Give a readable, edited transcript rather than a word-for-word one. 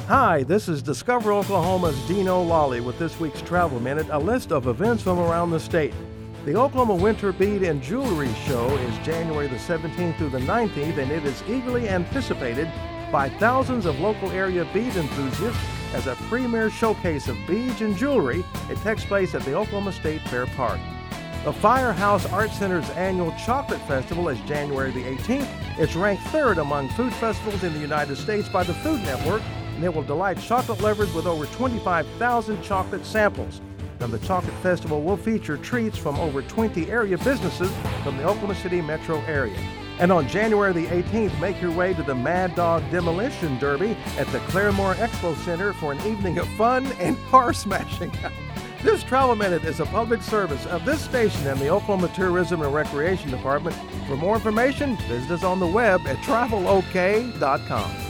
Hi, this is Discover Oklahoma's Dino Lawley with this week's Travel Minute, a list of events from around the state. The Oklahoma Winter Bead and Jewelry Show is January the 17th through the 19th, and it is eagerly anticipated by thousands of local area bead enthusiasts as a premier showcase of beads and jewelry. It takes place at the Oklahoma State Fair Park. The Firehouse Art Center's annual Chocolate Festival is January the 18th. It's ranked third among food festivals in the United States by the Food Network, and it will delight chocolate lovers with over 25,000 chocolate samples. Now, the Chocolate Festival will feature treats from over 20 area businesses from the Oklahoma City metro area. And on January the 18th, make your way to the Mad Dog Demolition Derby at the Claremore Expo Center for an evening of fun and car smashing. This Travel Minute is a public service of this station and the Oklahoma Tourism and Recreation Department. For more information, visit us on the web at travelok.com.